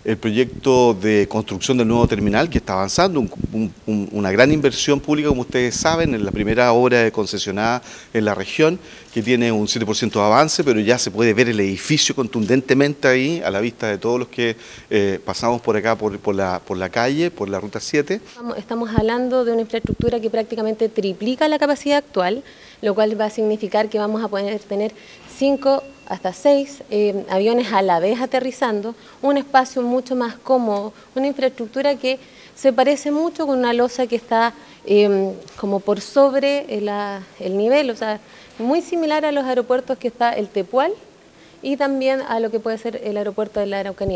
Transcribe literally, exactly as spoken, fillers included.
el proyecto de construcción del nuevo terminal que está avanzando, un, un, una gran inversión pública, como ustedes saben, en la primera obra concesionada en la región, que tiene un siete por ciento de avance, pero ya se puede ver el edificio contundentemente ahí, a la vista de todos los que eh, pasamos por acá, por, por, la, por la calle, por la ruta siete. Estamos hablando de una infraestructura que prácticamente triplica la capacidad actual, lo cual va a significar que vamos a poder tener cinco hasta seis eh, aviones a la vez aterrizando, un espacio mucho más cómodo, una infraestructura que se parece mucho con una losa que está eh, como por sobre la, el nivel, o sea, muy similar a los aeropuertos que está el Tepual y también a lo que puede ser el aeropuerto de la Araucanía.